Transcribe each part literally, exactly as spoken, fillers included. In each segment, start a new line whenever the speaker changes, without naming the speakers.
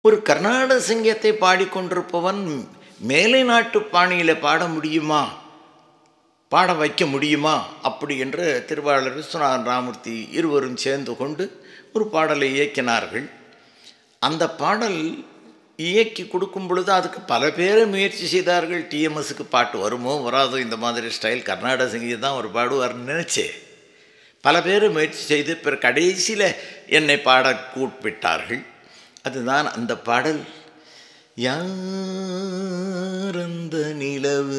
ஒரு கர்நாடக சங்கீதத்தை பாடிக்கொண்டிருப்பவன் மேலை நாட்டு பாணியில் பாட முடியுமா, பாட வைக்க முடியுமா அப்படி என்று திருவாளர் விஸ்வநாதன் ராமூர்த்தி இருவரும் சேர்ந்து கொண்டு ஒரு பாடலை இயக்கினார்கள். அந்த பாடல் இயக்கி கொடுக்கும் பொழுது அதுக்கு பல பேர் முயற்சி செய்தார்கள். டிஎம்எஸ்க்கு பாட்டு வருமோ வராதோ, இந்த மாதிரி ஸ்டைல் கர்நாடக சங்கீதம் தான் ஒரு பாடுவார்னு நினச்சேன். பல பேர் முயற்சி செய்து பிற கடைசியில் என்னை பாட கூப்பிட்டார்கள். அதுதான் அந்த பாடல். யாரந்த நிலவு,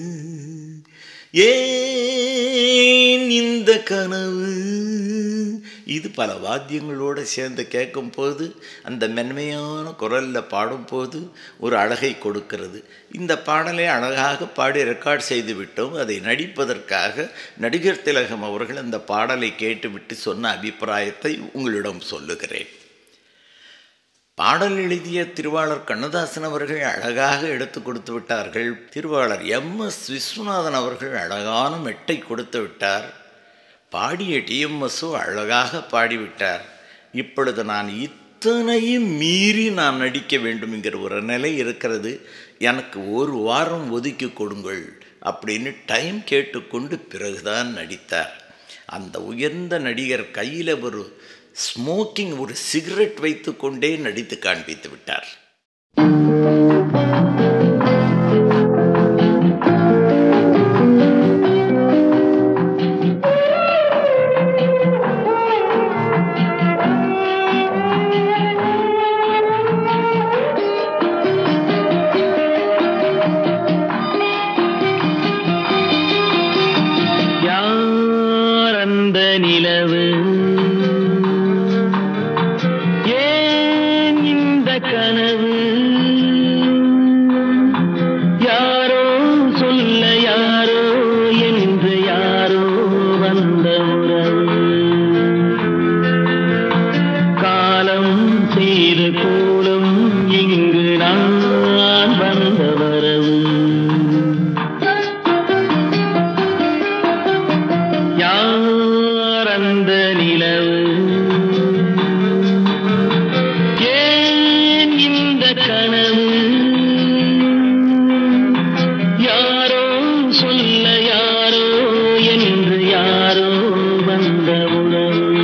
ஏன் இந்த கனவு, இது பல வாத்தியங்களோடு சேர்ந்து கேட்கும்போது அந்த மென்மையான குரலில் பாடும்போது ஒரு அழகை கொடுக்கிறது. இந்த பாடலை அழகாக பாடி ரெக்கார்ட் செய்து விட்டோம். அதை நடிப்பதற்காக நடிகர் திலகம் அவர்கள் அந்த பாடலை கேட்டுவிட்டு சொன்ன அபிப்பிராயத்தை உங்களிடம் சொல்லுகிறேன். பாடல் எழுதிய திருவாளர் கண்ணதாசன் அவர்கள் அழகாக எடுத்து கொடுத்து விட்டார்கள். திருவாளர் எம் எஸ் விஸ்வநாதன் அவர்கள் அழகான மெட்டை கொடுத்து விட்டார். பாடிய டிஎம்எஸ்ஸோ அழகாக பாடிவிட்டார். இப்பொழுது நான் இத்தனையும் மீறி நான் நடிக்க வேண்டும் என்கிற ஒரு நிலை இருக்கிறது. எனக்கு ஒரு வாரம் ஒதுக்கி கொடுங்கள் அப்படின்னு டைம் கேட்டுக்கொண்டு பிறகுதான் நடித்தார். அந்த உயர்ந்த நடிகர் கையில் ஒரு ஸ்மோக்கிங் ஒரு சிகரெட் வைத்து கொண்டே நடித்து காண்பித்து விட்டார்.
யார் அந்த நிலவு, கனவு, யாரோ சொல்ல யாரோ என்று யாரோ வந்த உறவு, காலம் செய்த கோலம் இங்கு நான் வந்த வரவு, யார் அந்த நிலவு, கனவு, யாரோ சொல்ல யாரோ என்று யாரோ வந்த உறவு,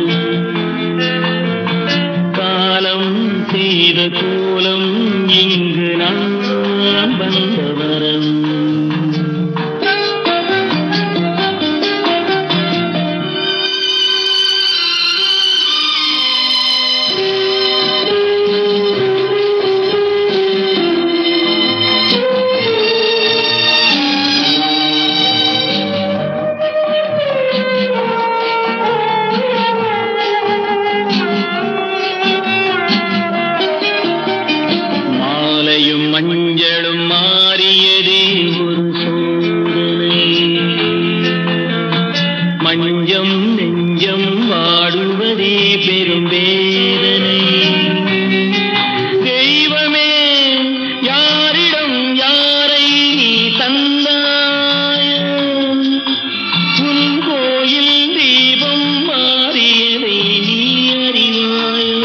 காலம் செய்த கோலம் இங்கு நான் வந்த வரவு. மஞ்சளும் மாறியதே ஒரு சோதனை, மஞ்சம் நெஞ்சம் வாடுவதே பெரும் வேதனை. தெய்வமே யாரிடம் யாரை நீ தந்தாயோ, உன் கோயில் தீபம் மாறியதை நீ அறிவாயோ.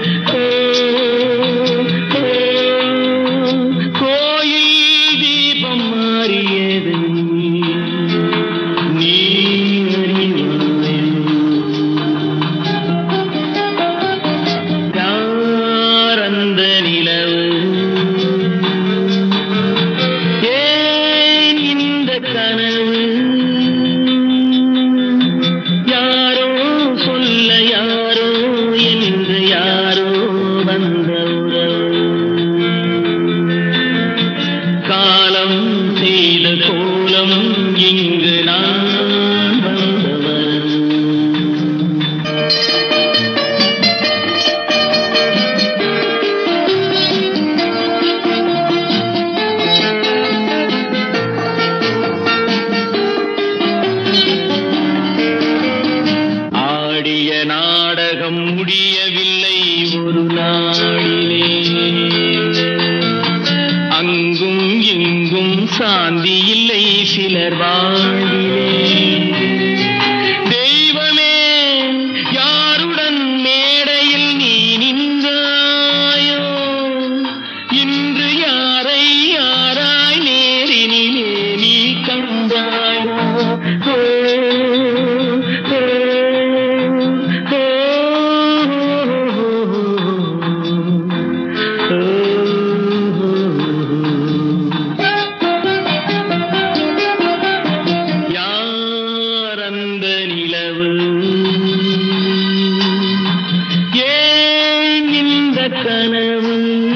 காலம் செய்த கோலம் இங்கு நான் வந்தவர். ஆடிய நாடகம் முடியவில்லை ஒரு நாளிலே, அங்கும் இங்கும் சாந்தி இல்லை சிலர் வாழ்விலே. தெய்வமே யாருடன் மேடையில் நீ நின்றாயோ, கனவு